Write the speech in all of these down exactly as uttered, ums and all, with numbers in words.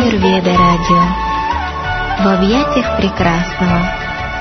Аюрведа радио. В объятиях прекрасного.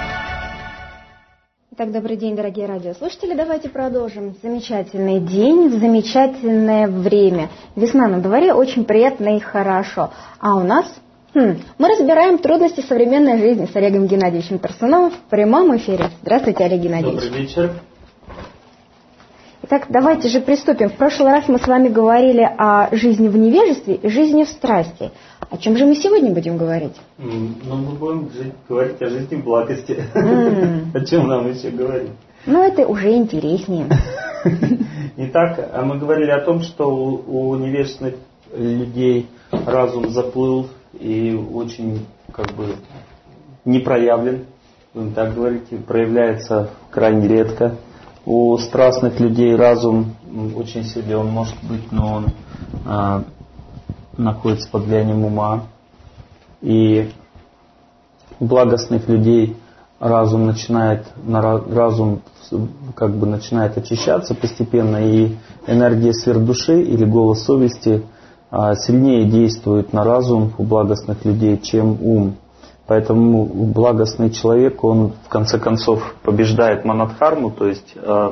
Итак, добрый день, дорогие радиослушатели. Давайте продолжим. Замечательный день, замечательное время. Весна на дворе, очень приятно и хорошо. А у нас хм, мы разбираем трудности современной жизни с Олегом Геннадьевичем Тарсуновым в прямом эфире. Здравствуйте, Олег Геннадьевич. Добрый вечер. Итак, давайте же приступим. В прошлый раз мы с вами говорили о жизни в невежестве и жизни в страсти. О чем же мы сегодня будем говорить? Ну, мы будем жить, говорить о жизни в благости. Mm. О чем нам еще говорить? Ну, это уже интереснее. Итак, мы говорили о том, что у, у невежественных людей разум заплыл и очень как бы не проявлен. Будем так говорить, проявляется крайне редко. У страстных людей разум очень силен, может быть, но он а, находится под влиянием ума. И у благостных людей разум начинает, разум как бы начинает очищаться постепенно, и энергия сверхдуши или голос совести а, сильнее действует на разум у благостных людей, чем ум. Поэтому благостный человек, он в конце концов побеждает манадхарму, то есть э,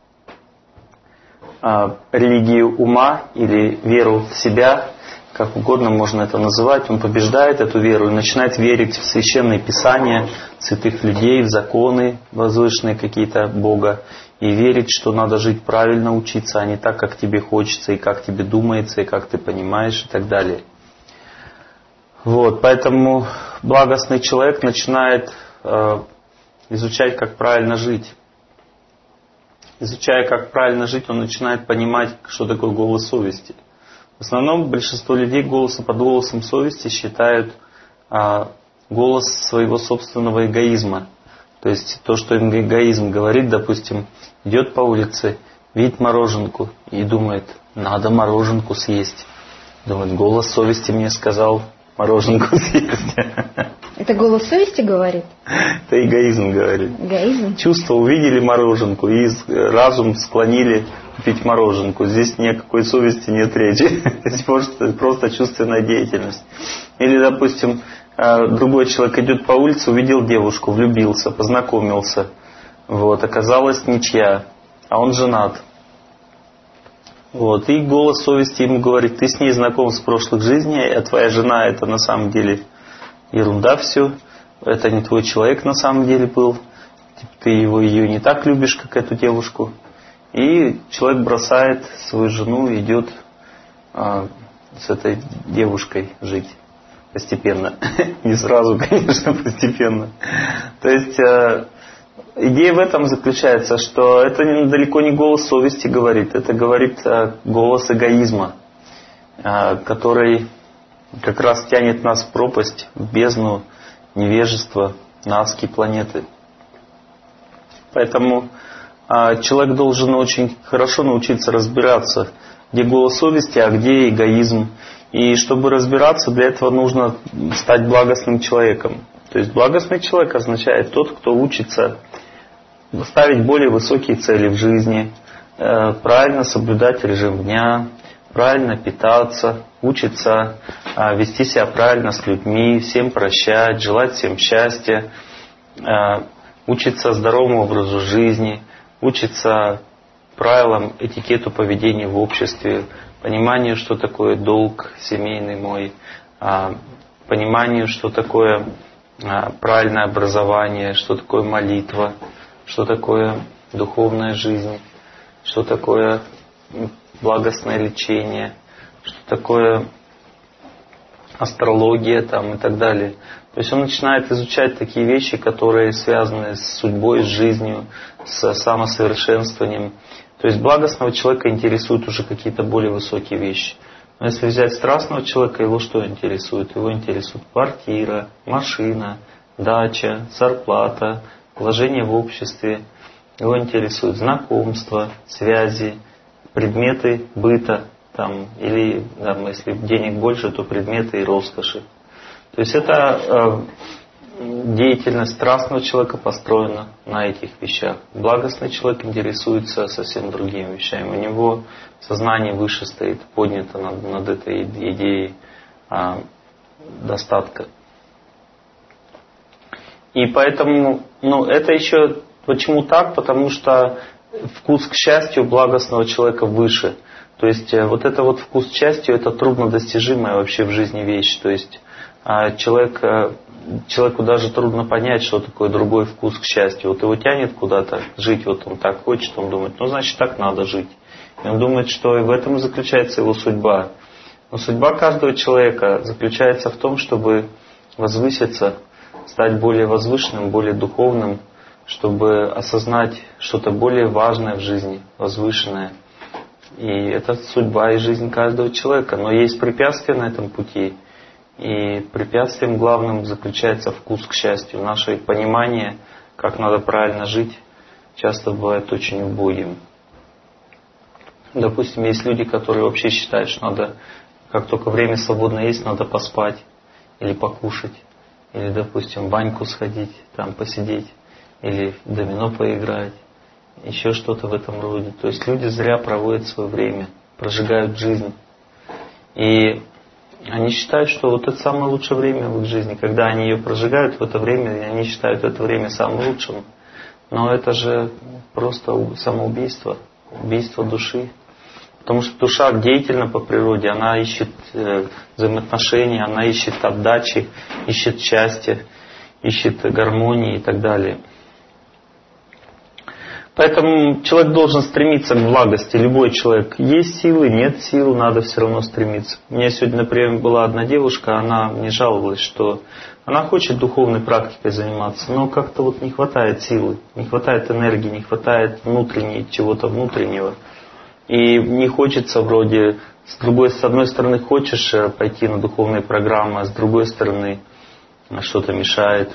э, религию ума или веру в себя, как угодно можно это называть. Он побеждает эту веру и начинает верить в священные писания святых людей, в законы возвышенные какие-то Бога, и верить, что надо жить правильно, учиться, а не так, как тебе хочется, и как тебе думается, и как ты понимаешь, и так далее. Вот, поэтому благостный человек начинает э, изучать, как правильно жить. Изучая, как правильно жить, он начинает понимать, что такое голос совести. В основном большинство людей голоса под голосом совести считают э, голос своего собственного эгоизма. То есть то, что эгоизм говорит, допустим, идет по улице, видит мороженку и думает, надо мороженку съесть. Думает, голос совести мне сказал, мороженку съесть. Это голос совести говорит? Это эгоизм говорит. Эгоизм? Чувства увидели мороженку и разум склонили пить мороженку. Здесь никакой совести нет речи. Здесь просто, просто чувственная деятельность. Или, допустим, другой человек идет по улице, увидел девушку, влюбился, познакомился. Вот, оказалось ничья, а он женат. Вот, и голос совести ему говорит, ты с ней знаком с прошлых жизней, а твоя жена это на самом деле ерунда все, это не твой человек на самом деле был, ты его, ее не так любишь, как эту девушку. И человек бросает свою жену и идет а, с этой девушкой жить постепенно. Не сразу, конечно, постепенно. То есть идея в этом заключается, что это далеко не голос совести говорит, это говорит голос эгоизма, который как раз тянет нас в пропасть, в бездну невежества, на адские планеты. Поэтому человек должен очень хорошо научиться разбираться, где голос совести, а где эгоизм. И чтобы разбираться, для этого нужно стать благостным человеком. То есть благостный человек означает тот, кто учится ставить более высокие цели в жизни, правильно соблюдать режим дня, правильно питаться, учится вести себя правильно с людьми, всем прощать, желать всем счастья, учится здоровому образу жизни, учится правилам, этикету поведения в обществе, пониманию, что такое долг семейный мой, пониманию, что такое правильное образование, что такое молитва, что такое духовная жизнь, что такое благостное лечение, что такое астрология там, и так далее. То есть он начинает изучать такие вещи, которые связаны с судьбой, с жизнью, с самосовершенствованием. То есть благостного человека интересуют уже какие-то более высокие вещи. Но если взять страстного человека, его что интересует? Его интересует квартира, машина, дача, зарплата, положение в обществе. Его интересуют знакомства, связи, предметы быта. Там, или там, если денег больше, то предметы и роскоши. То есть это э, деятельность страстного человека построена на этих вещах. Благостный человек интересуется совсем другими вещами. У него сознание выше стоит, поднято над, над этой идеей. А достатка. И поэтому, ну, это еще почему так? Потому что вкус к счастью благостного человека выше. То есть вот это вот вкус к счастью, это труднодостижимая вообще в жизни вещь. То есть человек, человеку даже трудно понять, что такое другой вкус к счастью. Вот его тянет куда-то жить, вот он так хочет, он думает, ну значит так надо жить. И он думает, что и в этом и заключается его судьба. Но судьба каждого человека заключается в том, чтобы возвыситься, стать более возвышенным, более духовным, чтобы осознать что-то более важное в жизни, возвышенное. И это судьба и жизнь каждого человека. Но есть препятствия на этом пути. И препятствием главным заключается вкус к счастью. Наше понимание, как надо правильно жить, часто бывает очень убогим. Допустим, есть люди, которые вообще считают, что надо, как только время свободное есть, надо поспать или покушать. Или, допустим, в баньку сходить, там посидеть. Или в домино поиграть. Еще что-то в этом роде. То есть люди зря проводят свое время, прожигают жизнь. И они считают, что вот это самое лучшее время в их жизни. Когда они ее прожигают в это время, они считают это время самым лучшим. Но это же просто самоубийство, убийство души. Потому что душа деятельна по природе, она ищет э, взаимоотношения, она ищет отдачи, ищет счастья, ищет гармонии и так далее. Поэтому человек должен стремиться к благости. Любой человек. Есть силы, нет сил, надо все равно стремиться. У меня сегодня, например, была одна девушка, она мне жаловалась, что она хочет духовной практикой заниматься, но как-то вот не хватает силы, не хватает энергии, не хватает внутренней, чего-то внутреннего. И не хочется вроде, с другой, с одной стороны хочешь пойти на духовные программы, а с другой стороны что-то мешает.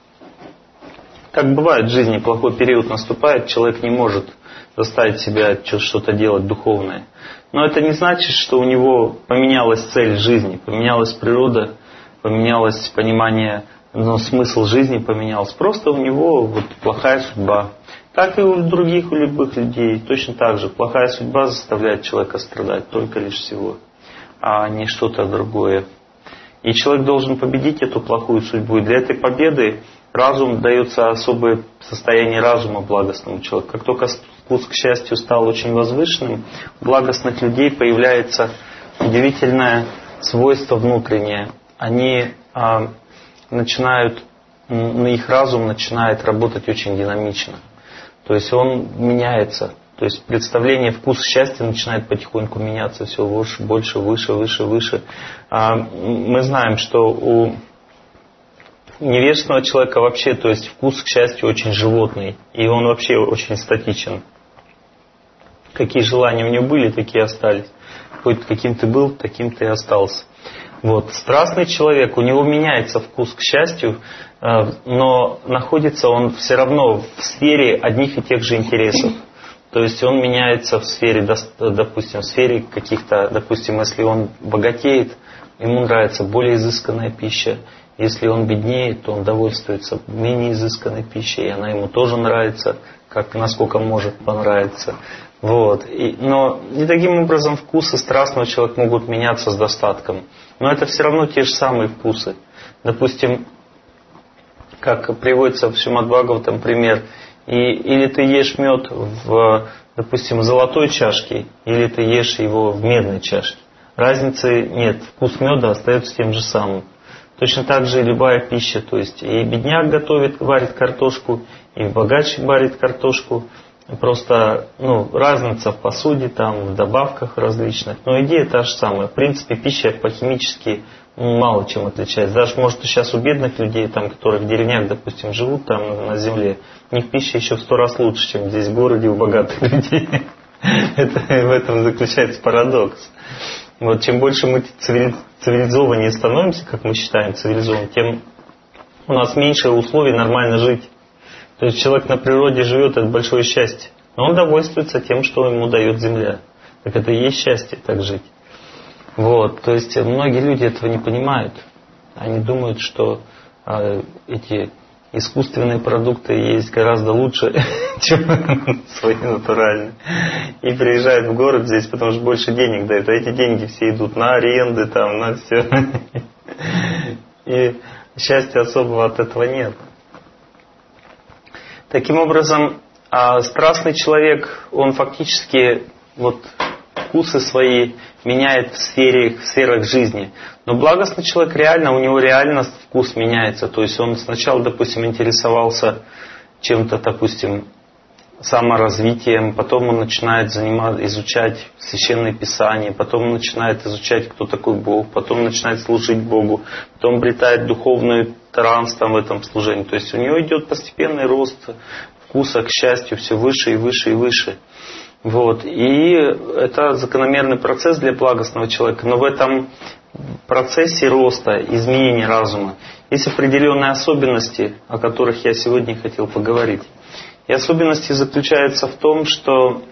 Так бывает в жизни, плохой период наступает, человек не может заставить себя что-то делать духовное. Но это не значит, что у него поменялась цель жизни, поменялась природа, поменялось понимание, но смысл жизни поменялся. Просто у него вот плохая судьба. Так и у других, у любых людей точно так же. Плохая судьба заставляет человека страдать только лишь всего, а не что-то другое. И человек должен победить эту плохую судьбу. И для этой победы разум дается особое состояние разума благостному человеку. Как только вкус к счастью стал очень возвышенным, у благостных людей появляется удивительное свойство внутреннее. Они а, начинают, на их разум начинает работать очень динамично. То есть он меняется. То есть представление, вкус счастья начинает потихоньку меняться все больше, больше, выше, выше, выше. А, мы знаем, что у невежественного человека вообще, то есть вкус к счастью очень животный. И он вообще очень статичен. Какие желания у него были, такие остались. Хоть каким ты был, таким ты и остался. Вот. Страстный человек, у него меняется вкус к счастью, но находится он все равно в сфере одних и тех же интересов. То есть он меняется в сфере, допустим, в сфере каких-то, допустим, если он богатеет, ему нравится более изысканная пища. Если он беднеет, то он довольствуется менее изысканной пищей, и она ему тоже нравится, как насколько может понравиться. Вот. И, но и таким образом вкусы страстного человека могут меняться с достатком. Но это все равно те же самые вкусы. Допустим, как приводится в Шримад Бхагаватам пример, и, или ты ешь мед в, допустим, золотой чашке, или ты ешь его в медной чашке. Разницы нет, вкус меда остается тем же самым. Точно так же и любая пища, то есть и бедняк готовит, варит картошку, и богач варит картошку. Просто ну, разница в посуде, там, в добавках различных. Но идея та же самая. В принципе, пища по-химически мало чем отличается. Даже, может, сейчас у бедных людей, там, которые в деревнях, допустим, живут там на земле, у них пища еще в сто раз лучше, чем здесь в городе у богатых людей. Это, в этом заключается парадокс. Вот, чем больше мы цивилизованнее становимся, как мы считаем цивилизованным, тем у нас меньше условий нормально жить. То есть человек на природе живет, это большое счастье. Но он довольствуется тем, что ему дает земля. Так это и есть счастье, так жить. Вот, то есть многие люди этого не понимают. Они думают, что а, эти искусственные продукты есть гораздо лучше, чем свои натуральные. И приезжают в город здесь, потому что больше денег дают. А эти деньги все идут на аренды, там, на все. И счастья особого от этого нет. Таким образом, страстный человек, он фактически вот вкусы свои меняет в, сфере, в сферах жизни. Но благостный человек реально, у него реально вкус меняется. То есть он сначала, допустим, интересовался чем-то, допустим, саморазвитием, потом он начинает заниматься, изучать Священное Писание, потом он начинает изучать, кто такой Бог, потом начинает служить Богу, потом обретает духовный транс там в этом служении. То есть у него идет постепенный рост вкуса к счастью все выше и выше и выше. Вот. И это закономерный процесс для благостного человека. Но в этом процессе роста, изменения разума есть определенные особенности, о которых я сегодня хотел поговорить. И особенности заключаются в том, что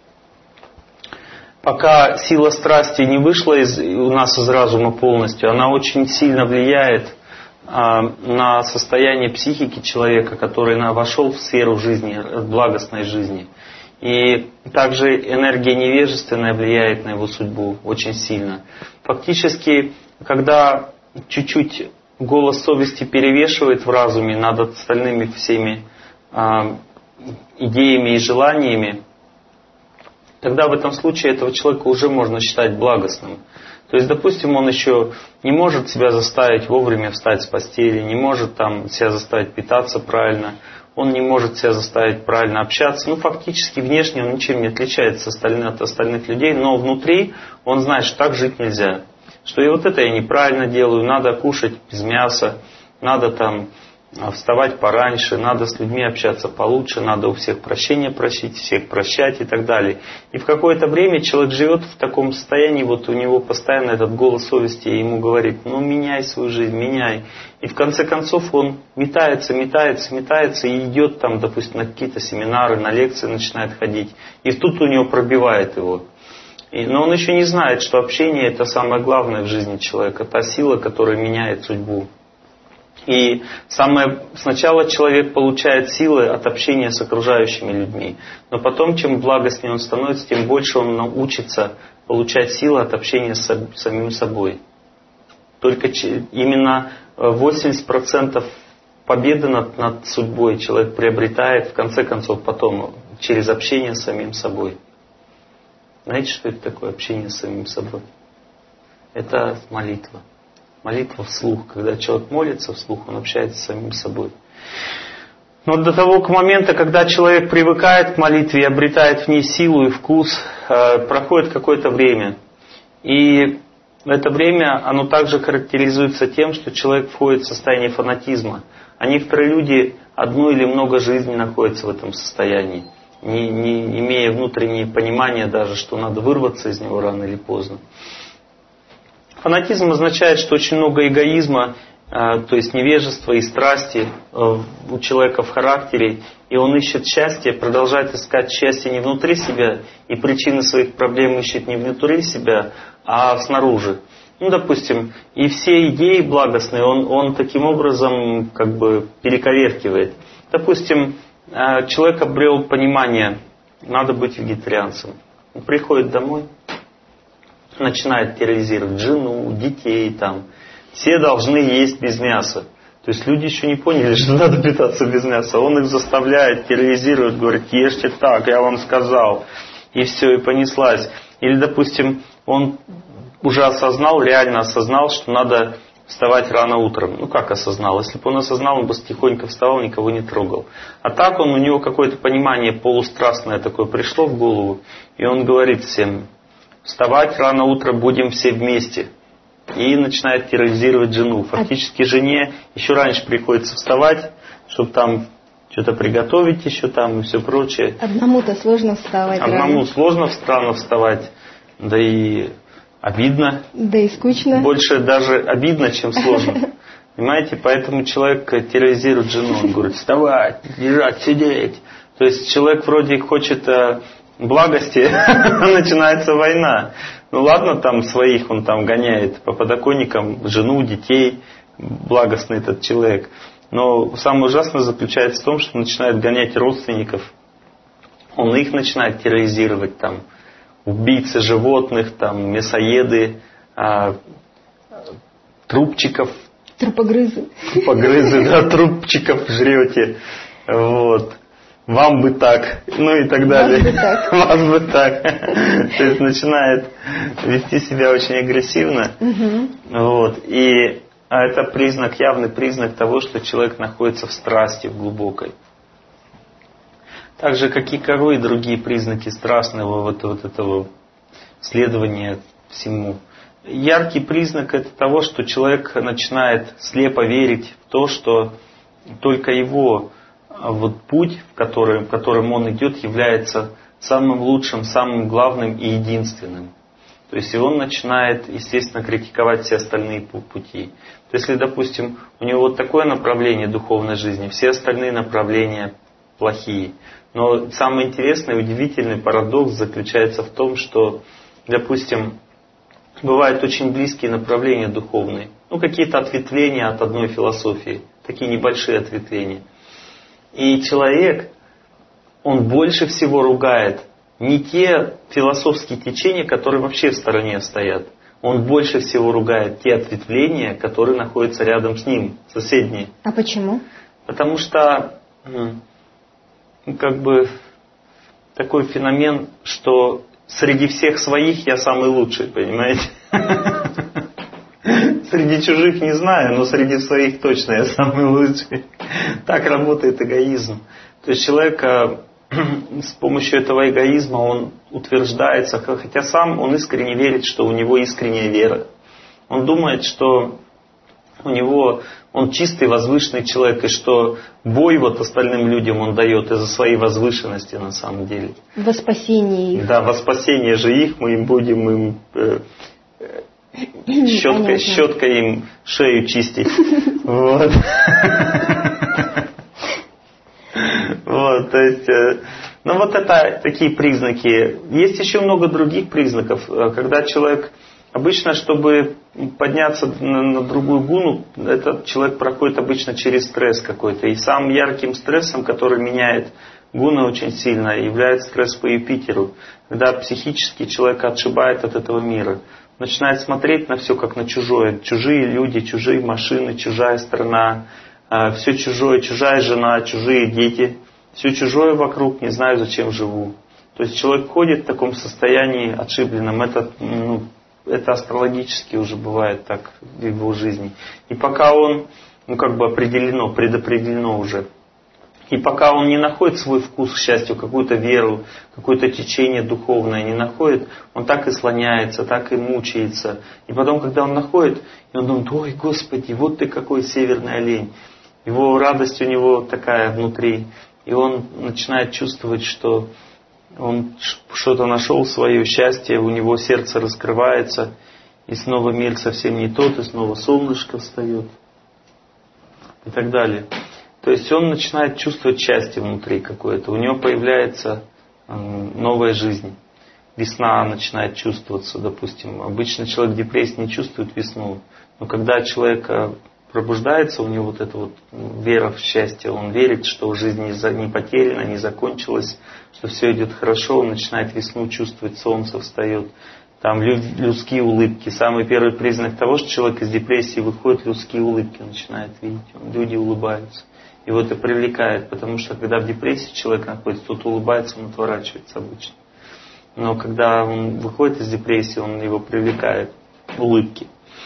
пока сила страсти не вышла из, у нас из разума полностью, она очень сильно влияет а, на состояние психики человека, который на, вошел в сферу жизни, благостной жизни. И также энергия невежественная влияет на его судьбу очень сильно. Фактически, когда чуть-чуть голос совести перевешивает в разуме над остальными всеми а, идеями и желаниями, тогда в этом случае этого человека уже можно считать благостным. То есть, допустим, он еще не может себя заставить вовремя встать с постели, не может там себя заставить питаться правильно, он не может себя заставить правильно общаться. Ну, фактически, внешне он ничем не отличается от остальных людей, но внутри он знает, что так жить нельзя. Что и вот это я неправильно делаю, надо кушать без мяса, надо там вставать пораньше, надо с людьми общаться получше, надо у всех прощения просить, всех прощать и так далее. И в какое-то время человек живет в таком состоянии, вот у него постоянно этот голос совести ему говорит: ну меняй свою жизнь, меняй. И в конце концов он метается, метается, метается и идет там, допустим, на какие-то семинары, на лекции начинает ходить. И тут у него пробивает его. И, но он еще не знает, что общение — это самое главное в жизни человека, та сила, которая меняет судьбу. И самое, сначала человек получает силы от общения с окружающими людьми, но потом, чем благостнее он становится, тем больше он научится получать силы от общения с самим собой. Только именно восемьдесят процентов победы над, над судьбой человек приобретает, в конце концов, потом через общение с самим собой. Знаете, что это такое общение с самим собой? Это молитва. Молитва вслух. Когда человек молится вслух, он общается с самим собой. Но до того к момента, когда человек привыкает к молитве и обретает в ней силу и вкус, проходит какое-то время. И это время, оно также характеризуется тем, что человек входит в состояние фанатизма. А некоторые люди одну или много жизней находятся в этом состоянии, не, не имея внутреннее понимание даже, что надо вырваться из него рано или поздно. Фанатизм означает, что очень много эгоизма, то есть невежества и страсти у человека в характере, и он ищет счастье, продолжает искать счастье не внутри себя, и причины своих проблем ищет не внутри себя, а снаружи. Ну, допустим, и все идеи благостные он, он таким образом как бы перековеркивает. Допустим, человек обрел понимание, надо быть вегетарианцем. Он приходит домой, начинает терроризировать жену, детей там. Все должны есть без мяса. То есть люди еще не поняли, что надо питаться без мяса. Он их заставляет, терроризирует, говорит: ешьте так, я вам сказал. И все, и понеслась. Или, допустим, он уже осознал, реально осознал, что надо вставать рано утром. Ну как осознал? Если бы он осознал, он бы тихонько вставал, никого не трогал. А так он, у него какое-то понимание полустрастное такое пришло в голову. И он говорит всем: вставать рано утром будем все вместе. И начинает терроризировать жену. Фактически жене еще раньше приходится вставать, чтобы там что-то приготовить еще там и все прочее. Одному-то сложно вставать. Одному рано. сложно странно вставать. Да и обидно. Да и скучно. Больше даже обидно, чем сложно. Понимаете? Поэтому человек терроризирует жену. Он говорит: вставать, лежать, сидеть. То есть человек вроде хочет благости, начинается война. Ну ладно, там своих он там гоняет по подоконникам, жену, детей, благостный этот человек. Но самое ужасное заключается в том, что он начинает гонять родственников. Он их начинает терроризировать, там, убийцы животных, там, мясоеды, а, трупчиков, Трупогрызы. Трупогрызы, да, трупчиков жрете. Вот. Вам бы так, ну и так далее. Вас бы так. Вас бы так. То есть начинает вести себя очень агрессивно. Угу. Вот. И а это признак, явный признак того, что человек находится в страсти, в глубокой. Так же, как и корой, другие признаки страстного вот, вот этого следования всему. Яркий признак это того, что человек начинает слепо верить в то, что только его вот путь, в которым, которым он идет, является самым лучшим, самым главным и единственным. То есть и он начинает, естественно, критиковать все остальные пути. То есть, если, допустим, у него вот такое направление духовной жизни, все остальные направления плохие. Но самый интересный и удивительный парадокс заключается в том, что, допустим, бывают очень близкие направления духовные. Ну, какие-то ответвления от одной философии. Такие небольшие ответвления. И человек, он больше всего ругает не те философские течения, которые вообще в стороне стоят. Он больше всего ругает те ответвления, которые находятся рядом с ним, соседние. А почему? Потому что, ну, как бы, такой феномен, что среди всех своих я самый лучший, понимаете? Среди чужих не знаю, но среди своих точно я самый лучший. Так работает эгоизм. То есть человек с помощью этого эгоизма он утверждается, хотя сам он искренне верит, что у него искренняя вера. Он думает, что у него он чистый, возвышенный человек, и что бой вот остальным людям он дает из-за своей возвышенности на самом деле. Во спасении их. Да, во спасение же их мы им будем им э, щеткой, щеткой им шею чистить. Вот. Вот, то есть, ну вот это такие признаки. Есть еще много других признаков, когда человек, обычно, чтобы подняться на, на другую гуну, этот человек проходит обычно через стресс какой-то. И самым ярким стрессом, который меняет гуны очень сильно, является стресс по Юпитеру. Когда психически человек отшибает от этого мира. Начинает смотреть на все как на чужое. Чужие люди, чужие машины, чужая страна, все чужое, чужая жена, чужие дети. Все чужое вокруг, не знаю, зачем живу. То есть человек ходит в таком состоянии отшибленном. Это, ну, это астрологически уже бывает так в его жизни. И пока он, ну как бы определено, предопределено уже. И пока он не находит свой вкус к счастью, какую-то веру, какое-то течение духовное не находит, он так и слоняется, так и мучается. И потом, когда он находит, и он думает: ой, Господи, вот ты какой северный олень. Его радость у него такая внутри. И он начинает чувствовать, что он что-то нашел, свое счастье, у него сердце раскрывается, и снова мир совсем не тот, и снова солнышко встает, и так далее. То есть он начинает чувствовать счастье внутри какое-то, у него появляется новая жизнь. Весна начинает чувствоваться, допустим. Обычно человек в депрессии не чувствует весну, но когда человек пробуждается, у него вот эта вот вера в счастье, он верит, что жизнь не потеряна, не закончилась, что все идет хорошо, он начинает весну чувствовать, солнце встает, там людские улыбки. Самый первый признак того, что человек из депрессии выходит, людские улыбки начинает видеть, люди улыбаются. Его это привлекает, потому что когда в депрессии человек находится, тот улыбается, он отворачивается обычно. Но когда он выходит из депрессии, он его привлекает, улыбки.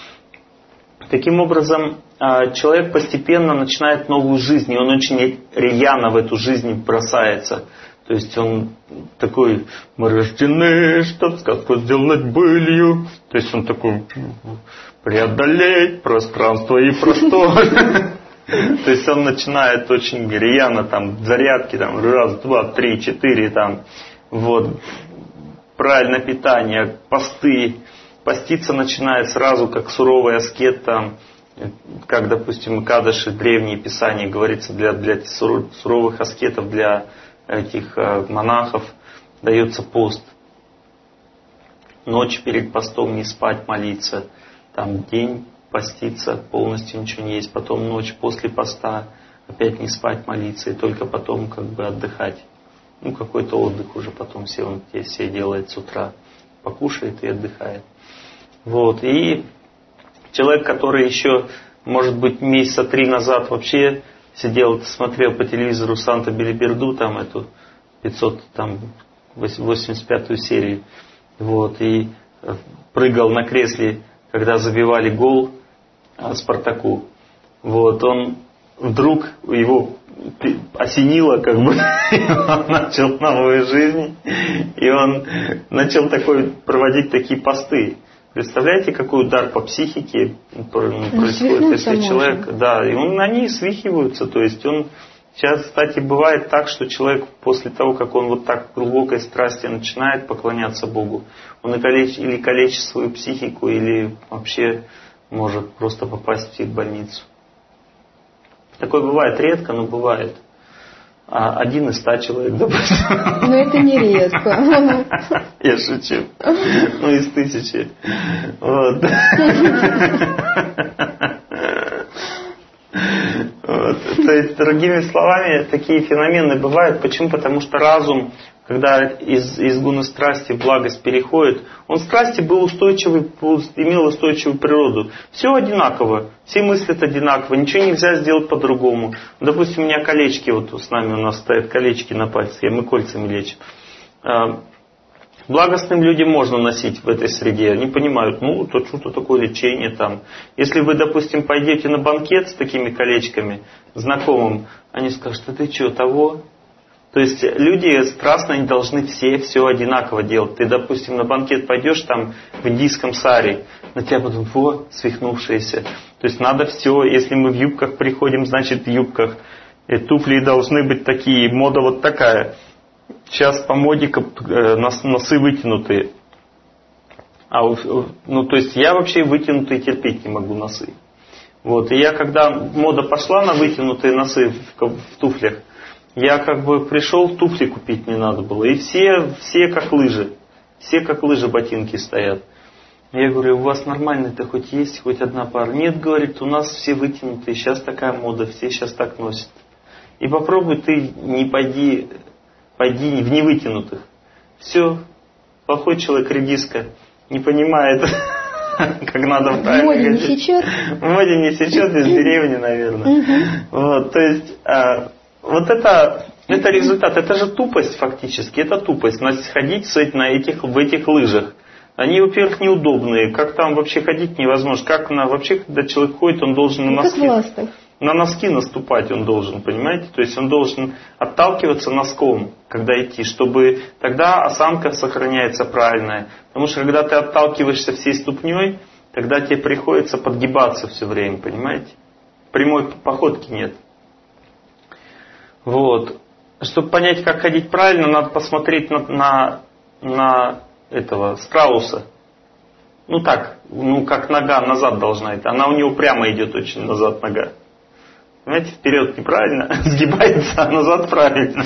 Таким образом, человек постепенно начинает новую жизнь, и он очень рьяно в эту жизнь бросается. То есть он такой: мы рождены, чтоб сказку сделать былью. То есть он такой: преодолеть пространство и простор. То есть он начинает очень рьяно, там, зарядки, там, раз, два, три, четыре, там, вот, правильное питание, посты. Поститься начинает сразу, как суровый аскет, там, как, допустим, Кадыши, древние писания, говорится, для, для суровых аскетов, для этих монахов дается пост. Ночь перед постом не спать, молиться, там, день поститься, полностью ничего не есть, потом ночь после поста опять не спать, молиться, и только потом как бы отдыхать. Ну, какой-то отдых уже потом все он все делает с утра, покушает и отдыхает. Вот. И человек, который еще может быть, месяца три назад вообще сидел, смотрел по телевизору Санта-Белиберду, там эту пятьсот, там, восемьдесят пятую серию, вот, и прыгал на кресле, когда забивали гол Спартаку. Вот, он вдруг его осенило, как бы, и он начал новую жизнь, и он начал такой, проводить такие посты. Представляете, какой удар по психике происходит, если человек, можно. Да, и он, они свихиваются, то есть он сейчас, кстати, бывает так, что человек после того, как он вот так в глубокой страсти начинает поклоняться Богу, он или калечит свою психику, или вообще может просто попасть в психбольницу. Такое бывает редко, но бывает. А один из ста человек, допустим. Но это не редко. Я шучу. Ну, из тысячи. Вот. Вот. То есть, другими словами, такие феномены бывают. Почему? Потому что разум, когда из, из гуна страсти в благость переходит, он в страсти был устойчивый, имел устойчивую природу. Все одинаково, все мыслят одинаково, ничего нельзя сделать по-другому. Допустим, у меня колечки, вот с нами у нас стоят колечки на пальце, мы кольцами лечим. Благостным людям можно носить в этой среде. Они понимают, ну, то что-то такое лечение там. Если вы, допустим, пойдете на банкет с такими колечками, знакомым, они скажут, а ты что, того? То есть люди страстно не должны все все одинаково делать. Ты, допустим, на банкет пойдешь там в индийском саре, на тебя будут, во, свихнувшиеся. То есть надо все, если мы в юбках приходим, значит в юбках. И туфли должны быть такие, мода вот такая. Сейчас по моде носы вытянутые. А, ну, то есть я вообще вытянутые терпеть не могу носы. Вот. И я, когда мода пошла на вытянутые носы в, в туфлях, я как бы пришел, туфли купить не надо было. И все, все как лыжи. Все как лыжи ботинки стоят. Я говорю, у вас нормальные-то хоть есть, хоть одна пара? Нет, говорит, у нас все вытянутые, сейчас такая мода, все сейчас так носят. И попробуй ты не пойди... Пойди в невытянутых. Все. Плохой человек, редиска. Не понимает, как надо правильно. В моде не сечет. В моде не сечет, из деревни, наверное. Вот, то есть, а, вот это, это результат. Это же тупость фактически. Это тупость. Ходить на этих, в этих лыжах. Они, во-первых, неудобные. Как там вообще ходить невозможно. Как на, вообще, когда человек ходит, он должен на носки... На носки наступать он должен, понимаете? То есть он должен отталкиваться носком, когда идти, чтобы тогда осанка сохраняется правильная. Потому что когда ты отталкиваешься всей ступней, тогда тебе приходится подгибаться все время, понимаете? Прямой походки нет. Вот. Чтобы понять, как ходить правильно, надо посмотреть на, на, на этого страуса. Ну так, ну как нога назад должна идти. Она у него прямо идет очень назад нога. Понимаете, вперед неправильно, сгибается, а назад правильно.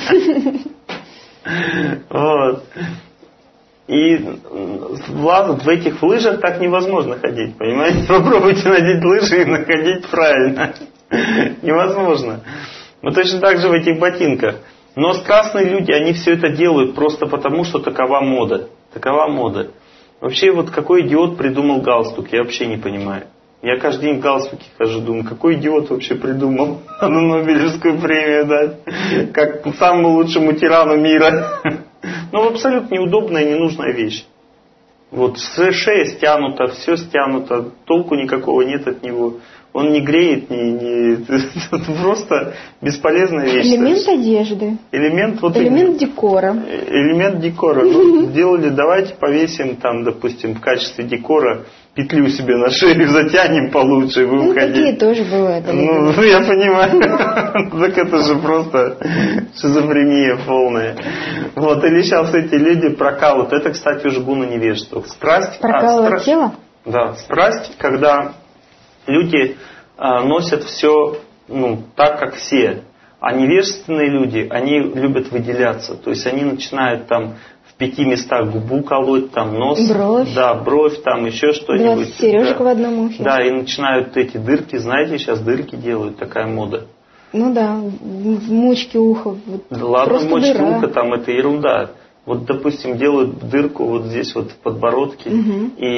Вот. И в этих лыжах так невозможно ходить, понимаете? Попробуйте надеть лыжи и находить правильно. Невозможно. Но точно так же в этих ботинках. Но страстные люди, они все это делают просто потому, что такова мода. Такова мода. Вообще, вот какой идиот придумал галстук, я вообще не понимаю. Я каждый день в галстуке хожу, думаю, какой идиот вообще придумал на Нобелевскую премию дать, как самому лучшему тирану мира. Ну, абсолютно неудобная и ненужная вещь. Вот шея стянута, все стянуто, толку никакого нет от него. Он не греет, не, не... просто бесполезная вещь. Элемент одежды. Элемент, вот элемент и... декора. Элемент декора. Ну, сделали, давайте повесим там, допустим, в качестве декора петлю себе на шею затянем получше и будем ну, ходить. Такие тоже бывают. Ну, я понимаю. Так это же просто шизофрения полная. Вот, или сейчас эти люди прокалывают. Это, кстати, уже гуна невежества. Страсть. Прокалывать тело? Да, страсть, когда люди а, носят все ну, так, как все. А невежественные люди, они любят выделяться. То есть они начинают там в пяти местах губу колоть, там нос. Бровь. Да, бровь, там еще что-нибудь. двадцать сережек да. в одном ухе. Да, и начинают эти дырки, знаете, сейчас дырки делают, такая мода. Ну да, в мочке уха. Вот да ладно, в мочке дыра. уха, там это ерунда. Вот, допустим, делают дырку вот здесь вот в подбородке. Угу. И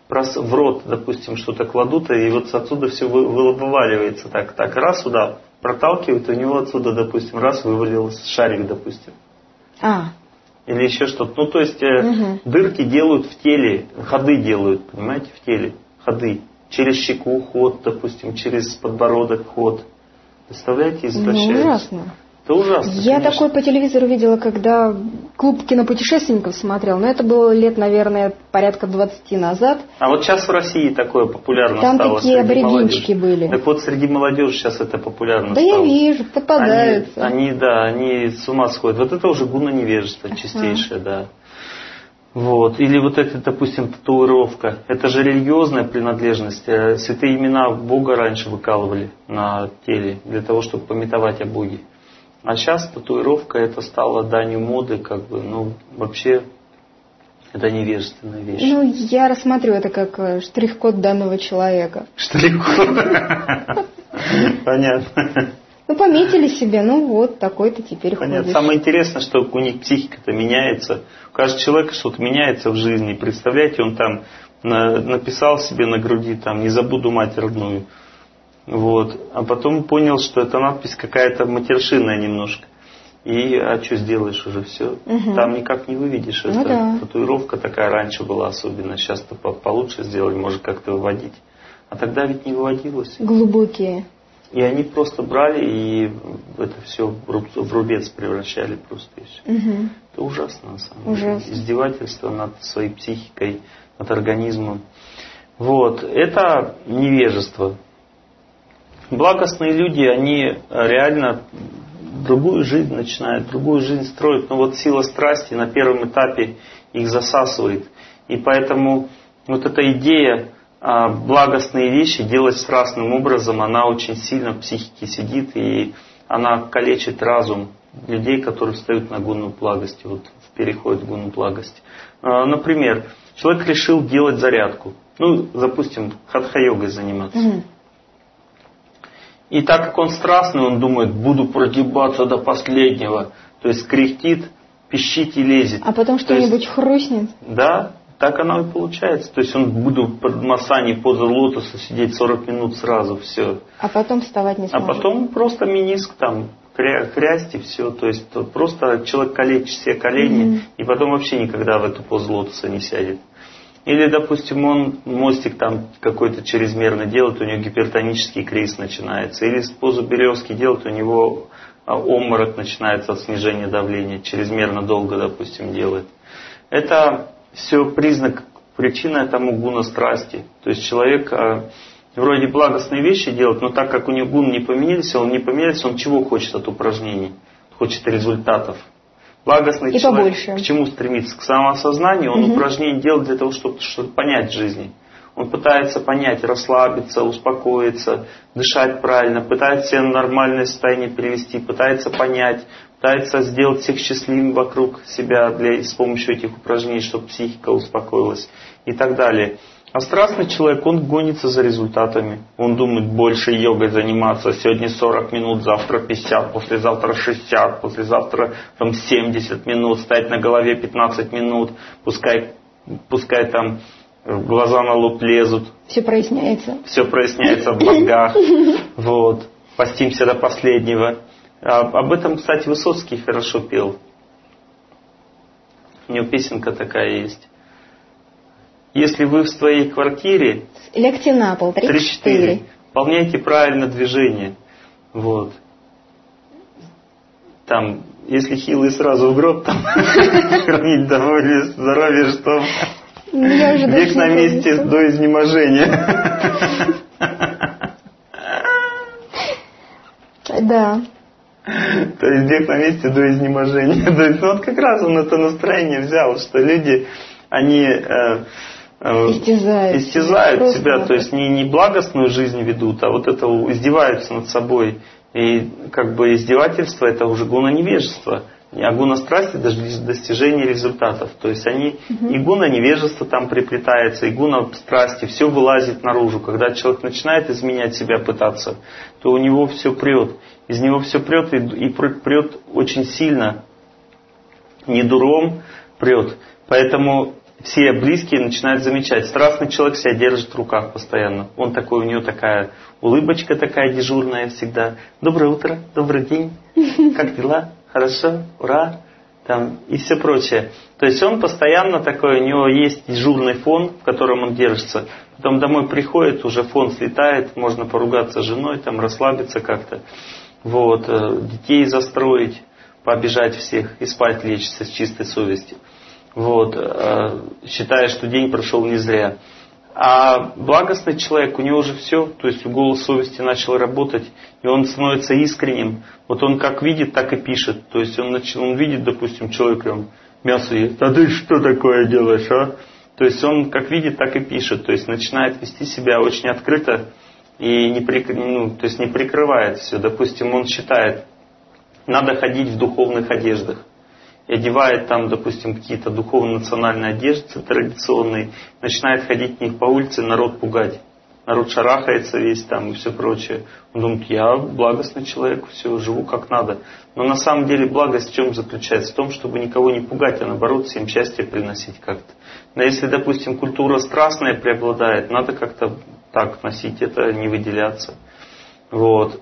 в рот, допустим, что-то кладут, и вот отсюда все вываливается. Так, так, раз сюда проталкивают, у него отсюда, допустим, раз вывалился шарик, допустим. А. Или еще что-то. Ну, то есть угу. дырки делают в теле, ходы делают, понимаете, в теле, ходы. Через щеку ход, допустим, через подбородок ход. Представляете, извращается. Ну, ужасно. Это ужасно. Я конечно. такое по телевизору видела, когда клуб кинопутешественников смотрел, но это было лет, наверное, порядка двадцати назад. А вот сейчас в России такое популярно Там стало. Там такие аборигенчики молодежи. были. Так вот, среди молодежи сейчас это популярно да стало. Да я вижу, попадаются. Они, они, да, они с ума сходят. Вот это уже гуно-невежество чистейшее, ага. да. Вот. Или вот это, допустим, татуировка. Это же религиозная принадлежность. Святые имена Бога раньше выкалывали на теле для того, чтобы памятовать о Боге. А сейчас татуировка это стало данью моды, как бы, ну, вообще, это невежественная вещь. Ну, я рассматриваю это как штрих-код данного человека. Штрих-код? Понятно. Ну, пометили себе, ну вот, такой-то теперь Понятно. ходишь. Самое интересное, что у них психика-то меняется. У каждого человека что-то меняется в жизни. Представляете, он там на, написал себе на груди, там, не забуду мать родную. Вот. А потом понял, что эта надпись какая-то матершинная немножко. И, а что сделаешь уже, все. Угу. Там никак не выведешь. Ну, это да. Татуировка такая раньше была особенно. Сейчас-то получше сделали, может как-то выводить. А тогда ведь не выводилось. Глубокие. И они просто брали и это все в рубец превращали просто. И все. Угу. Это ужасно на самом ужасно. деле. Издевательство над своей психикой, над организмом. Вот. Это невежество. Благостные люди, они реально другую жизнь начинают, другую жизнь строят. Но вот сила страсти на первом этапе их засасывает. И поэтому вот эта идея а, благостные вещи делать страстным образом, она очень сильно в психике сидит. И она калечит разум людей, которые встают на гунну благости, вот в переход в гунну благости. А, например, человек решил делать зарядку. Ну, допустим, хатха-йогой заниматься. Mm-hmm. И так как он страстный, он думает, буду прогибаться до последнего. То есть кряхтит, пищит и лезет. А потом что-нибудь есть, хрустнет? Да, так оно и получается. То есть он буду под масани поза лотоса сидеть сорок минут сразу, все. А потом вставать не сможет. А потом просто мениск там, хря, хрясть и все. То есть просто человек калечит все колени, mm-hmm. и потом вообще никогда в эту позу лотоса не сядет. Или, допустим, он мостик там какой-то чрезмерно делает, у него гипертонический криз начинается. Или позу березки делает, у него обморок начинается от снижения давления. Чрезмерно долго, допустим, делает. Это все признак, причина этому гуна страсти. То есть человек вроде благостные вещи делает, но так как у него гун не поменялся, он не поменялся, он чего хочет от упражнений? Хочет результатов. Благостный и человек побольше. К чему стремится? К самоосознанию. Он угу. упражнения делает для того, чтобы что-то понять в жизни. Он пытается понять, расслабиться, успокоиться, дышать правильно, пытается себя в нормальное состояние привести, пытается понять, пытается сделать всех счастливыми вокруг себя для, с помощью этих упражнений, чтобы психика успокоилась и так далее. А страстный человек, он гонится за результатами. Он думает, больше йогой заниматься. Сегодня сорок минут, завтра пятьдесят, послезавтра шестьдесят, послезавтра там семьдесят минут, стоять на голове пятнадцать минут, пускай, пускай там глаза на лоб лезут. Все проясняется. Все проясняется в мозгах. Вот. Постимся до последнего. А, об этом, кстати, Высоцкий хорошо пел. У него песенка такая есть. Если вы в своей квартире легте на пол, три-четыре, выполняйте правильно движение. Вот. Там, если хилый сразу в гроб, там хранить довольно здоровье, что век на месте до изнеможения. Да. То есть век на месте до изнеможения. То есть, ну, вот как раз он это настроение взял, что люди, они э, э, истязают, истязают себя, то есть не, не благостную жизнь ведут, а вот это издеваются над собой. И как бы издевательство это уже гуна невежества. А гуна страсти даже достижение результатов. То есть они, угу. и гуна невежества там приплетается, и гуна страсти, все вылазит наружу. Когда человек начинает изменять себя, пытаться, то у него все прет. Из него все прет, и, и прет очень сильно. Не дуром прет. Поэтому все близкие начинают замечать. Страстный человек себя держит в руках постоянно. Он такой, у него такая улыбочка такая дежурная всегда. Доброе утро, добрый день, как дела? Хорошо, ура, там, и все прочее. То есть он постоянно такой, у него есть дежурный фон, в котором он держится. Потом домой приходит, уже фон слетает, можно поругаться с женой, там, расслабиться как-то. Вот, детей застроить, пообижать всех и спать лечь с чистой совестью. Вот, считая, что день прошел не зря. А благостный человек, у него уже все, то есть голос совести начал работать, и он становится искренним. Вот он как видит, так и пишет. То есть он, начал, он видит, допустим, человека, мясо ест, а ты что такое делаешь, а? То есть он как видит, так и пишет. То есть начинает вести себя очень открыто и не, прик... ну, то есть не прикрывает все. Допустим, он считает, надо ходить в духовных одеждах. И одевает там, допустим, какие-то духовно-национальные одежды традиционные, начинает ходить в них по улице, народ пугать. Народ шарахается весь там и все прочее. Он думает, я благостный человек, все, живу как надо. Но на самом деле благость в чем заключается? В том, чтобы никого не пугать, а наоборот всем счастье приносить как-то. Но если, допустим, культура страстная преобладает, надо как-то так носить это, не выделяться. Вот.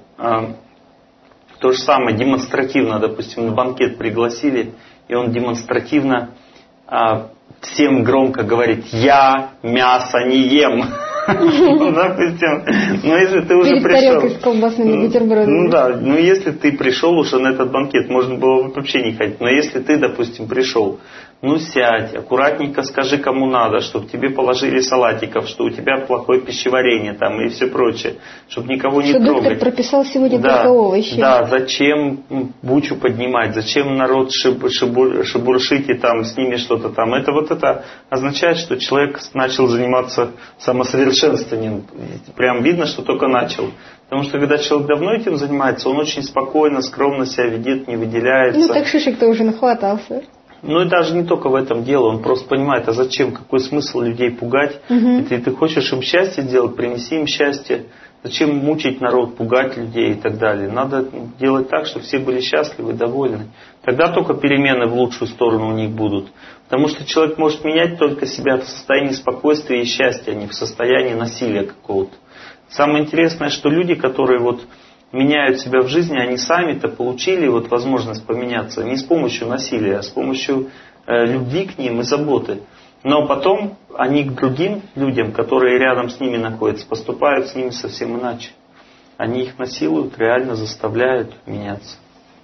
То же самое, демонстративно, допустим, на банкет пригласили, и он демонстративно а, всем громко говорит, я мясо не ем. Допустим, ну если ты уже пришел... Перед тарелкой с колбасными бутербродами. Ну да, ну если ты пришел уже на этот банкет, можно было вообще не ходить. Но если ты, допустим, пришел, ну сядь, аккуратненько скажи, кому надо, чтобы тебе положили салатиков, что у тебя плохое пищеварение там и все прочее, чтобы никого не трогать. Что доктор прописал сегодня только овощи. Да, зачем бучу поднимать, зачем народ шиб, шибур, шибуршить и там с ними что-то там. Это вот это означает, что человек начал заниматься самосовершенствованием. Прям видно, что только начал. Потому что когда человек давно этим занимается, он очень спокойно, скромно себя ведет, не выделяется. Ну так шишек-то уже нахватался. Ну и даже не только в этом дело, он просто понимает, а зачем, какой смысл людей пугать? Угу. Если ты хочешь им счастье сделать, принеси им счастье. Зачем мучить народ, пугать людей и так далее? Надо делать так, чтобы все были счастливы, довольны. Тогда только перемены в лучшую сторону у них будут. Потому что человек может менять только себя в состоянии спокойствия и счастья, а не в состоянии насилия какого-то. Самое интересное, что люди, которые вот меняют себя в жизни, они сами-то получили вот возможность поменяться не с помощью насилия, а с помощью э, любви к ним и заботы. Но потом они к другим людям, которые рядом с ними находятся, поступают с ними совсем иначе. Они их насилуют, реально заставляют меняться.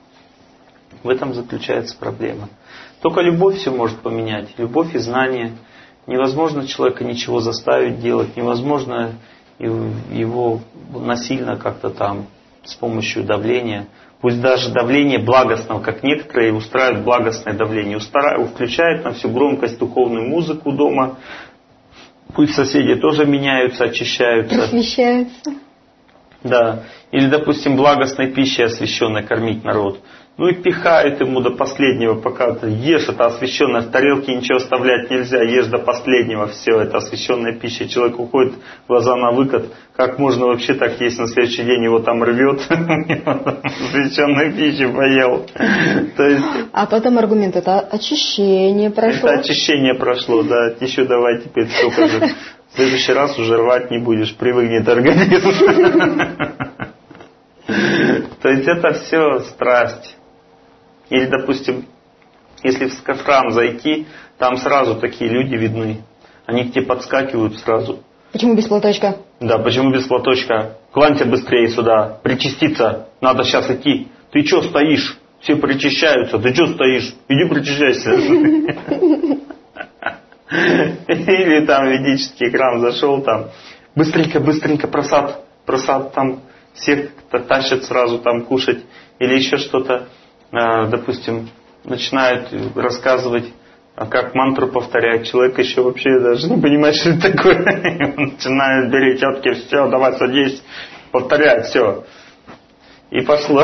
В этом заключается проблема. Только любовь все может поменять. Любовь и знание. Невозможно человека ничего заставить делать. Невозможно его насильно как-то там с помощью давления. Пусть даже давление благостного, как некоторые устраивают благостное давление. Включают на всю громкость духовную музыку дома. Пусть соседи тоже меняются, очищаются. Просвещаются. Да. Или, допустим, благостной пищей освященной кормить народ. Ну и пихают ему до последнего, пока ты ешь, это освященное, в тарелке ничего оставлять нельзя, ешь до последнего, все, это освященная пища. Человек уходит, глаза на выкат, как можно вообще так есть, на следующий день его там рвет, освященной пищи поел. А потом аргумент, это очищение прошло. Это очищение прошло, да, еще давай теперь столько же. В следующий раз уже рвать не будешь, привыкнет организм. То есть это все страсть. Или, допустим, если в храм зайти, там сразу такие люди видны. Они к тебе подскакивают сразу. Почему без платочка? Да, почему без платочка? Кланься быстрее сюда, причаститься. Надо сейчас идти. Ты что стоишь? Все причащаются. Ты что стоишь? Иди причащайся. Или там ведический храм зашел, там быстренько, быстренько просад, просад там всех тащат сразу там кушать. Или еще что-то, допустим, начинают рассказывать, как мантру повторять. Человек еще вообще даже не понимает, что это такое. Он начинает, бери тетки, все, давай садись, повторяй, все. И пошло.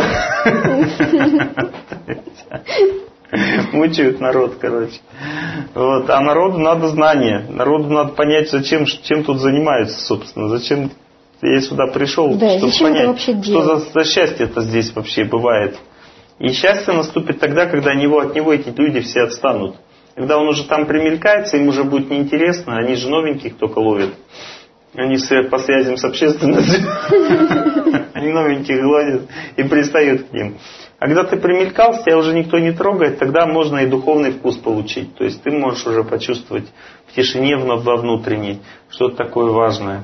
Мучают народ, короче. Вот. А народу надо знание. Народу надо понять, зачем, чем тут занимаются, собственно. Зачем я сюда пришел, да, чтобы понять, что за, за счастье-то здесь вообще бывает. И счастье наступит тогда, когда него, от него эти люди все отстанут. Когда он уже там примелькается, им уже будет неинтересно, они же новеньких только ловят. Они по связям с общественностью, они новеньких ловят и пристают к ним. А когда ты примелькался, тебя уже никто не трогает, тогда можно и духовный вкус получить. То есть ты можешь уже почувствовать в тишине во внутренней что-то такое важное.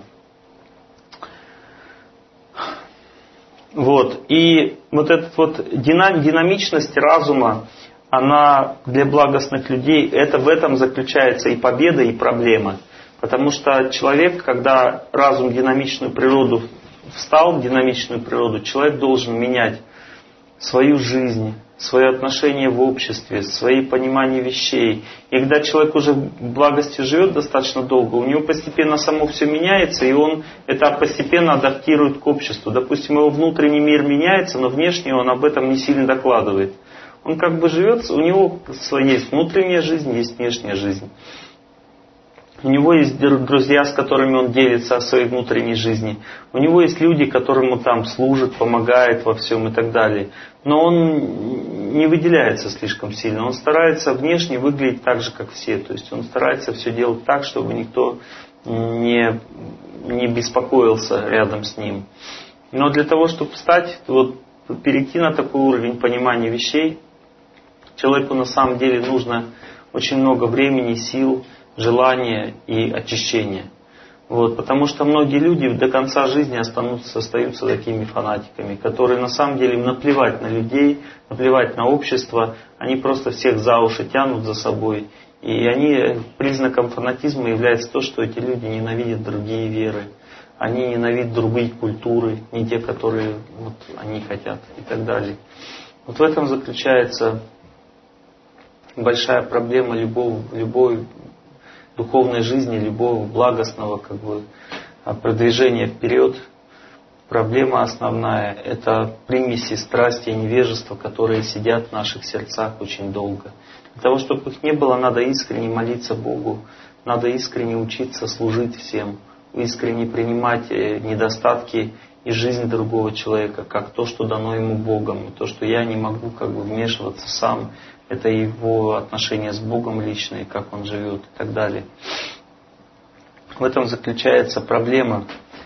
Вот. И вот эта вот динамичность разума, она для благостных людей, это в этом заключается и победа, и проблема. Потому что человек, когда разум в динамичную природу встал, в динамичную природу, человек должен менять свою жизнь, свое отношение в обществе, свои понимания вещей. И когда человек уже в благости живет достаточно долго, у него постепенно само все меняется, и он это постепенно адаптирует к обществу. Допустим, его внутренний мир меняется, но внешний он об этом не сильно докладывает. Он как бы живет, у него есть внутренняя жизнь, есть внешняя жизнь. У него есть друзья, с которыми он делится о своей внутренней жизни. У него есть люди, которым он там служит, помогает во всем и так далее. Но он не выделяется слишком сильно. Он старается внешне выглядеть так же, как все. То есть он старается все делать так, чтобы никто не, не беспокоился рядом с ним. Но для того, чтобы стать, вот, перейти на такой уровень понимания вещей, человеку на самом деле нужно очень много времени, сил, желания и очищения. Вот, потому что многие люди до конца жизни останутся, остаются такими фанатиками, которые на самом деле им наплевать на людей, наплевать на общество, они просто всех за уши тянут за собой. И они, признаком фанатизма является то, что эти люди ненавидят другие веры, они ненавидят другие культуры, не те, которые вот, они хотят и так далее. Вот в этом заключается большая проблема любого, любой духовной жизни, любого благостного как бы, продвижения вперед. Проблема основная – это примеси страсти и невежества, которые сидят в наших сердцах очень долго. Для того, чтобы их не было, надо искренне молиться Богу, надо искренне учиться служить всем, искренне принимать недостатки и жизнь другого человека, как то, что дано ему Богом, и то, что я не могу как бы вмешиваться сам. Это его отношения с Богом личные, как он живет и так далее. В этом заключается проблема.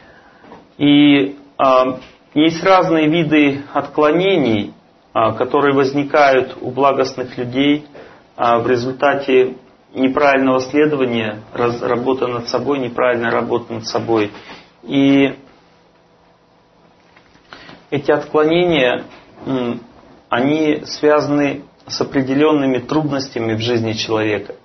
И а, есть разные виды отклонений, а, которые возникают у благостных людей а, в результате неправильного следования, раз, работы над собой, неправильной работы над собой. И эти отклонения, они связаны с определенными трудностями в жизни человека.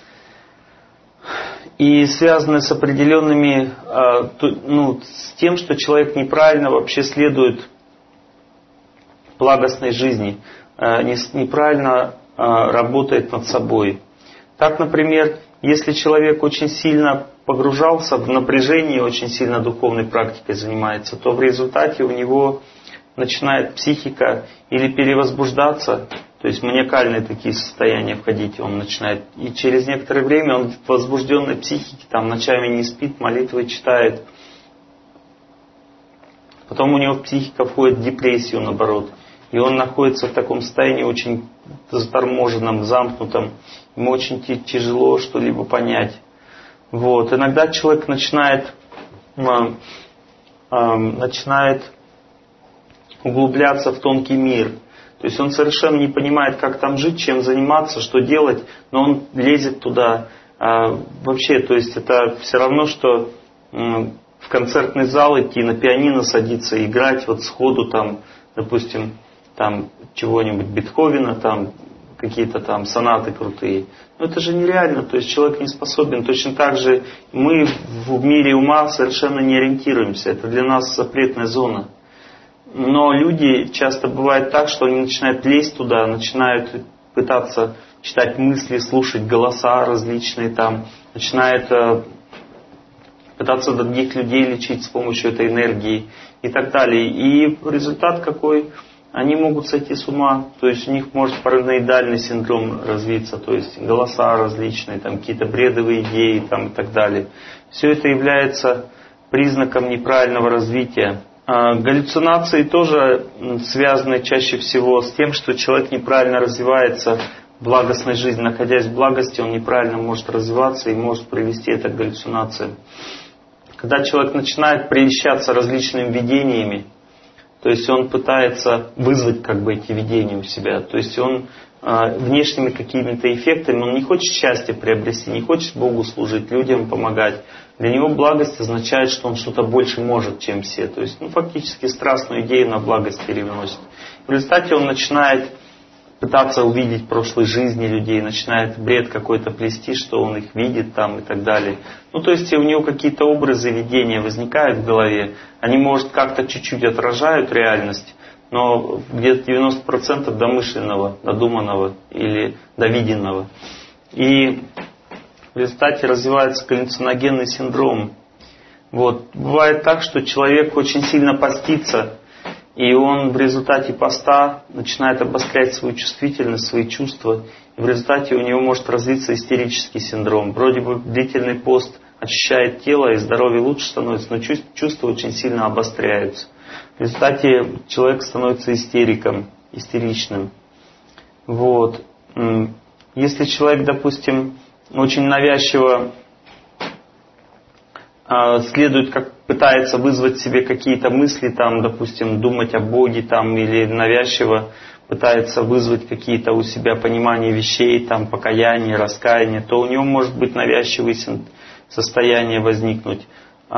И связаны с определенными, ну, с тем, что человек неправильно вообще следует благостной жизни, неправильно работает над собой. Так, например, если человек очень сильно погружался в напряжение, очень сильно духовной практикой занимается, то в результате у него начинает психика или перевозбуждаться, то есть маниакальные такие состояния входить, он начинает, и через некоторое время он в возбужденной психике, там ночами не спит, молитвы читает. Потом у него психика входит в депрессию, наоборот. И он находится в таком состоянии очень заторможенном, замкнутом. Ему очень тяжело что-либо понять. Вот. Иногда человек начинает, э, э, начинает углубляться в тонкий мир. То есть он совершенно не понимает, как там жить, чем заниматься, что делать, но он лезет туда. А вообще, то есть это все равно, что в концертный зал идти, на пианино садиться, играть вот сходу там, допустим, там чего-нибудь Бетховена, там какие-то там сонаты крутые. Но это же нереально, то есть человек не способен. Точно так же мы в мире ума совершенно не ориентируемся. Это для нас запретная зона. Но люди часто бывает так, что они начинают лезть туда, начинают пытаться читать мысли, слушать голоса различные там, начинают э, пытаться других людей лечить с помощью этой энергии и так далее. И результат какой? Они могут сойти с ума, то есть у них может параноидальный синдром развиться, то есть голоса различные, там какие-то бредовые идеи там, и так далее. Все это является признаком неправильного развития. Галлюцинации тоже связаны чаще всего с тем, что человек неправильно развивается благостной жизни. Находясь в благости, он неправильно может развиваться и может привести это к галлюцинациям. Когда человек начинает прельщаться различными видениями, то есть он пытается вызвать как бы эти видения у себя, то есть он э, внешними какими-то эффектами, он не хочет счастья приобрести, не хочет Богу служить, людям помогать. Для него благость означает, что он что-то больше может, чем все. То есть, ну, фактически страстную идею на благость переносит. В результате он начинает пытаться увидеть прошлой жизни людей, начинает бред какой-то плести, что он их видит там и так далее. Ну, то есть у него какие-то образы, видения возникают в голове, они, может, как-то чуть-чуть отражают реальность, но где-то девяносто процентов домышленного, додуманного или довиденного. И в результате развивается галлюциногенный синдром. Вот. Бывает так, что человек очень сильно постится, и он в результате поста начинает обострять свою чувствительность, свои чувства. И в результате у него может развиться истерический синдром. Вроде бы длительный пост очищает тело, и здоровье лучше становится, но чувства очень сильно обостряются. В результате человек становится истериком, истеричным. Вот. Если человек, допустим, очень навязчиво следует, как пытается вызвать себе какие-то мысли, там, допустим, думать о Боге, там, или навязчиво пытается вызвать какие-то у себя понимания вещей, там, покаяние, раскаяние, то у него может быть навязчивое состояние возникнуть.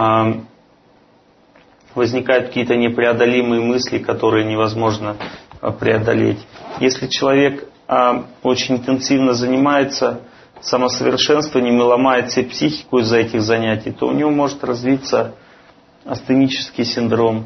Возникают какие-то непреодолимые мысли, которые невозможно преодолеть. Если человек очень интенсивно занимается самосовершенствованием и ломает себе психику из-за этих занятий, то у него может развиться астенический синдром.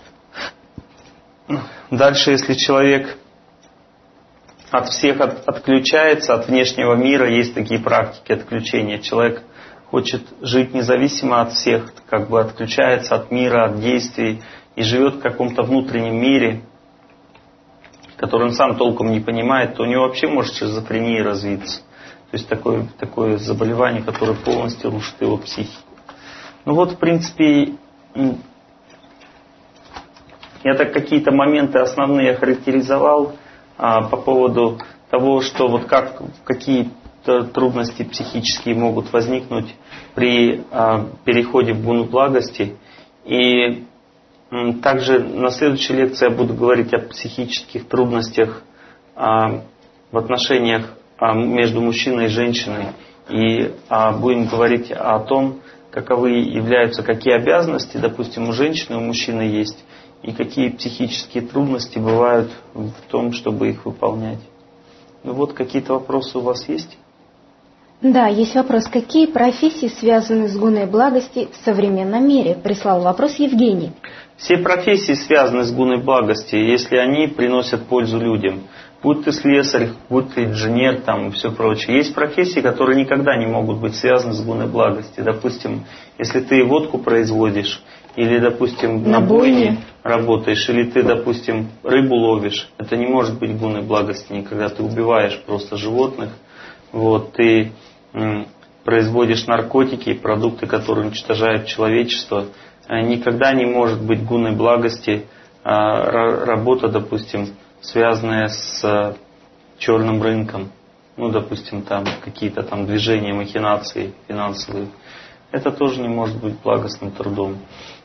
Дальше, если человек от всех от, отключается, от внешнего мира, есть такие практики отключения. Человек хочет жить независимо от всех, как бы отключается от мира, от действий и живет в каком-то внутреннем мире, который он сам толком не понимает, то у него вообще может шизофрения развиться. То есть такое, такое заболевание, которое полностью рушит его психику. Ну вот, в принципе, я так какие-то моменты основные охарактеризовал а, по поводу того, что вот как, какие трудности психические могут возникнуть при а, переходе в гуну благости. И м, также на следующей лекции я буду говорить о психических трудностях а, в отношениях между мужчиной и женщиной. И а, будем говорить о том, каковы являются, какие обязанности, допустим, у женщины и у мужчины есть, и какие психические трудности бывают в том, чтобы их выполнять. Ну вот, какие-то вопросы у вас есть? Да, есть вопрос. Какие профессии связаны с гуной благости в современном мире? Прислал вопрос Евгений. Все профессии связаны с гуной благости, если они приносят пользу людям. Будь ты слесарь, будь ты инженер, там и все прочее. Есть профессии, которые никогда не могут быть связаны с гуной благости. Допустим, если ты водку производишь, или, допустим, на бойне работаешь, или ты, допустим, рыбу ловишь, это не может быть гуной благости никогда. Ты убиваешь просто животных, вот, ты м, производишь наркотики, продукты, которые уничтожают человечество. Никогда не может быть гуной благости а, работа, допустим, связанная с черным рынком, ну, допустим, там какие-то там движения, махинации финансовые, это тоже не может быть благостным трудом.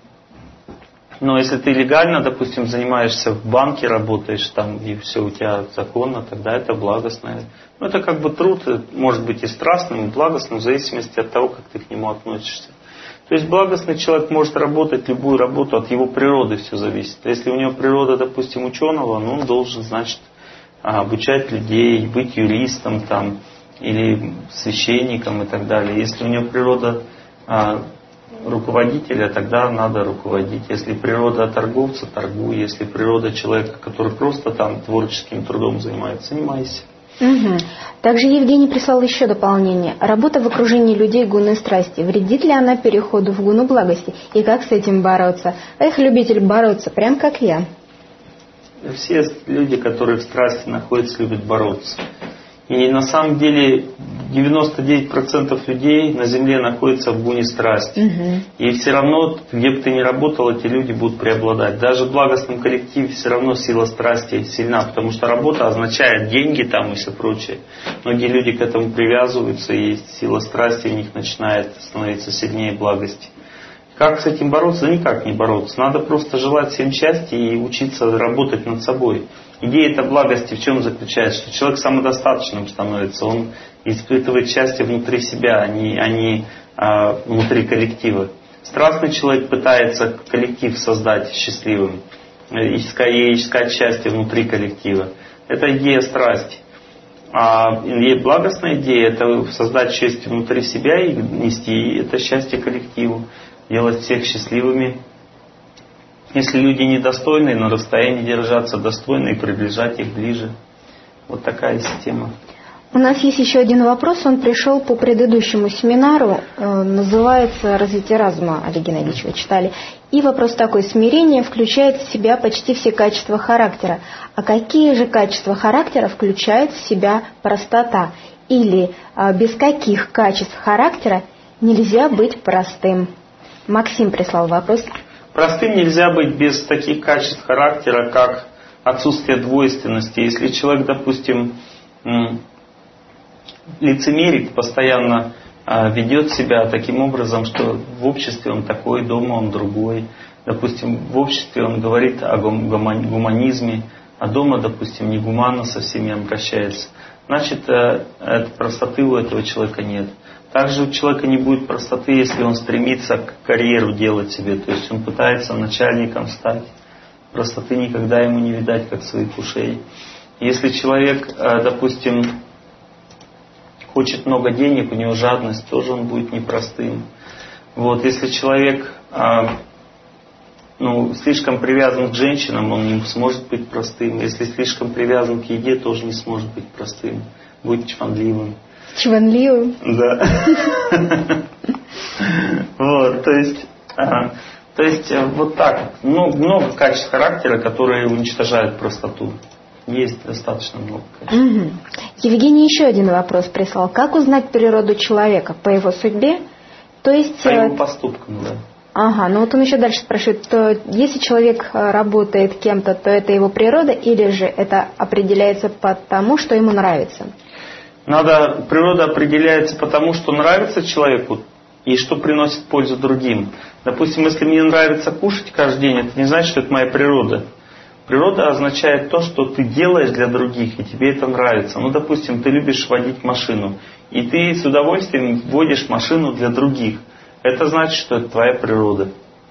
Но если ты легально, допустим, занимаешься в банке, работаешь там, и все у тебя законно, тогда это благостное. Ну, это как бы труд, может быть и страстным, и благостным, в зависимости от того, как ты к нему относишься. То есть благостный человек может работать любую работу, от его природы все зависит. Если у него природа, допустим, ученого, ну, он должен, значит, обучать людей, быть юристом там, или священником и так далее. Если у него природа а, руководителя, тогда надо руководить. Если природа торговца, торгуй. Если природа человека, который просто там творческим трудом занимается, занимайся. Угу. Также Евгений прислал еще дополнение. Работа в окружении людей гуны страсти. Вредит ли она переходу в гуну благости? И как с этим бороться? Эх, любитель бороться, прям как я. Все люди, которые в страсти находятся, любят бороться. И на самом деле девяносто девять процентов людей на Земле находятся в гуне страсти. Угу. И все равно, где бы ты ни работал, эти люди будут преобладать. Даже в благостном коллективе все равно сила страсти сильна, потому что работа означает деньги там и все прочее. Многие люди к этому привязываются, и сила страсти у них начинает становиться сильнее благости. Как с этим бороться? Да никак не бороться. Надо просто желать всем счастья и учиться работать над собой. Идея этой благости в чем заключается? Что человек самодостаточным становится. Он испытывает счастье внутри себя, а не, а не а, внутри коллектива. Страстный человек пытается коллектив создать счастливым. Искать, и искать счастье внутри коллектива. Это идея страсти. А благостная идея – это создать счастье внутри себя и нести это счастье коллективу. Делать всех счастливыми. Если люди недостойны, на расстоянии держаться достойно и приближать их ближе. Вот такая система. У нас есть еще один вопрос. Он пришел по предыдущему семинару. Называется «Развитие разума». Олег Геннадьевич, вы читали. И вопрос такой. Смирение включает в себя почти все качества характера. А какие же качества характера включает в себя простота? Или без каких качеств характера нельзя быть простым? Максим прислал вопрос. Простым нельзя быть без таких качеств характера, как отсутствие двойственности. Если человек, допустим, лицемерит, постоянно ведет себя таким образом, что в обществе он такой, дома он другой. Допустим, в обществе он говорит о гуманизме, а дома, допустим, негуманно со всеми обращается. Значит, простоты у этого человека нет. Также у человека не будет простоты, если он стремится к карьеру делать себе. То есть он пытается начальником стать. Простоты никогда ему не видать, как своих ушей. Если человек, допустим, хочет много денег, у него жадность, тоже он будет непростым. Вот, если человек ну, слишком привязан к женщинам, он не сможет быть простым. Если слишком привязан к еде, тоже не сможет быть простым. Будет чванливым. Чванливым? Да. Вот, то есть, ага, то есть вот так. Много, много качеств характера, которые уничтожают простоту. Есть достаточно много качеств. Угу. Евгений еще один вопрос прислал. Как узнать природу человека? По его судьбе? То есть... По его поступкам, да. Ага, ну вот он еще дальше спрашивает, то если человек работает кем-то, то это его природа, или же это определяется по тому, что ему нравится? Надо, природа определяется по тому, что нравится человеку и что приносит пользу другим. Допустим, если мне нравится кушать каждый день, это не значит, что это моя природа. Природа означает то, что ты делаешь для других, и тебе это нравится. Ну, допустим, ты любишь водить машину, и ты с удовольствием водишь машину для других. Это значит, что это твоя природа.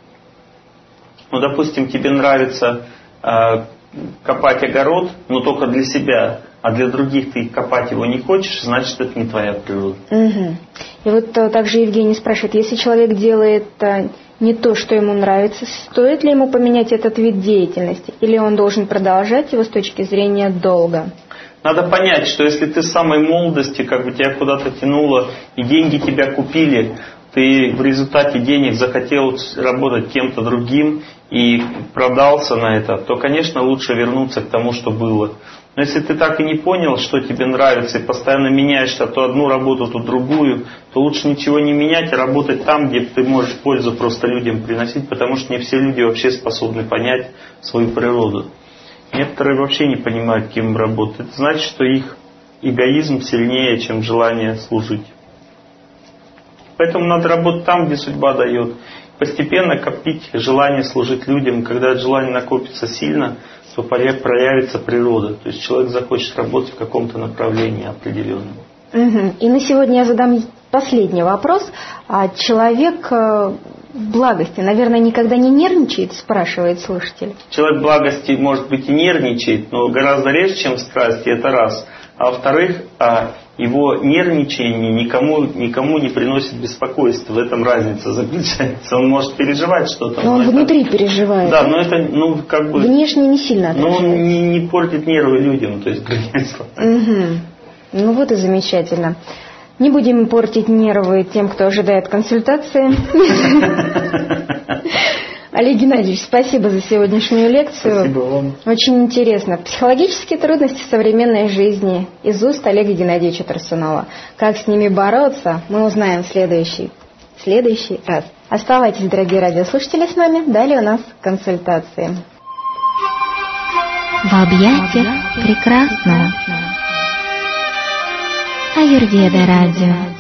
Ну, допустим, тебе нравится э, копать огород, но только для себя, а для других ты копать его не хочешь, значит, это не твоя природа. Угу. И вот также Евгений спрашивает, если человек делает не то, что ему нравится, стоит ли ему поменять этот вид деятельности, или он должен продолжать его с точки зрения долга? Надо понять, что если ты с самой молодости, как бы тебя куда-то тянуло, и деньги тебя купили, ты в результате денег захотел работать кем-то другим и продался на это, то, конечно, лучше вернуться к тому, что было. Но если ты так и не понял, что тебе нравится, и постоянно меняешь то одну работу, то другую, то лучше ничего не менять, а работать там, где ты можешь пользу просто людям приносить, потому что не все люди вообще способны понять свою природу. Некоторые вообще не понимают, кем им работать. Это значит, что их эгоизм сильнее, чем желание служить. Поэтому надо работать там, где судьба дает. Постепенно копить желание служить людям. Когда это желание накопится сильно, то проявится природа. То есть человек захочет работать в каком-то направлении определенном. Угу. И на сегодня я задам последний вопрос. Человек в благости, наверное, никогда не нервничает, спрашивает слушатель. Человек в благости, может быть, и нервничает, но гораздо реже, чем в страсти, это раз. А во-вторых, его нервничание никому, никому не приносит беспокойства. В этом разница заключается. Он может переживать что-то. Но он это, внутри переживает. Да, но это, ну, как бы... Внешне не сильно отражается. Но он не, не портит нервы людям, то есть, угу. Ну вот и замечательно. Не будем портить нервы тем, кто ожидает консультации. Олег Геннадьевич, спасибо за сегодняшнюю лекцию. Спасибо вам. Очень интересно. Психологические трудности современной жизни из уст Олега Геннадьевича Тарсунова. Как с ними бороться, мы узнаем в следующий, в следующий раз. Оставайтесь, дорогие радиослушатели, с нами. Далее у нас консультации. В объятиях прекрасного. Аюрведа радио.